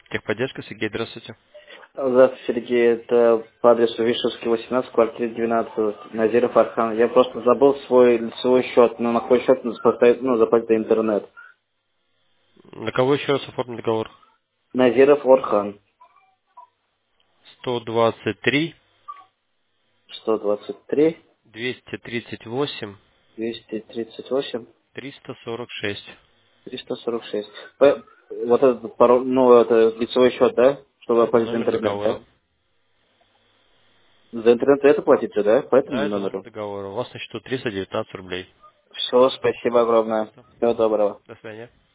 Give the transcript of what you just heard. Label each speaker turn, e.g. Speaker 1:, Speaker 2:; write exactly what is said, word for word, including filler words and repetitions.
Speaker 1: Техподдержка, Сергей, здравствуйте.
Speaker 2: Здравствуйте, Сергей. Это по адресу Вишевский, восемнадцать, квартира двенадцать, Назиров Архан. Я просто забыл свой лицевой счет, но на какой счет надо поставить, ну, заплатить за интернет.
Speaker 1: На кого еще раз оформить договор?
Speaker 2: Назиров Орхан,
Speaker 1: сто двадцать три,
Speaker 2: сто двадцать три,
Speaker 1: двести тридцать восемь,
Speaker 2: двести тридцать восемь,
Speaker 1: триста сорок шесть.
Speaker 2: триста сорок шесть. П- Вот этот пароль, ну, это лицевой счет, да? Чтобы
Speaker 1: Это
Speaker 2: оплатить за
Speaker 1: номер
Speaker 2: интернет, да?
Speaker 1: договора.
Speaker 2: За интернет это платите, да? По этому
Speaker 1: Да, это номер
Speaker 2: номеру?
Speaker 1: договора. У вас на счету триста девятнадцать рублей.
Speaker 2: Все, спасибо огромное.
Speaker 1: Всё.
Speaker 2: Всего доброго.
Speaker 1: До свидания.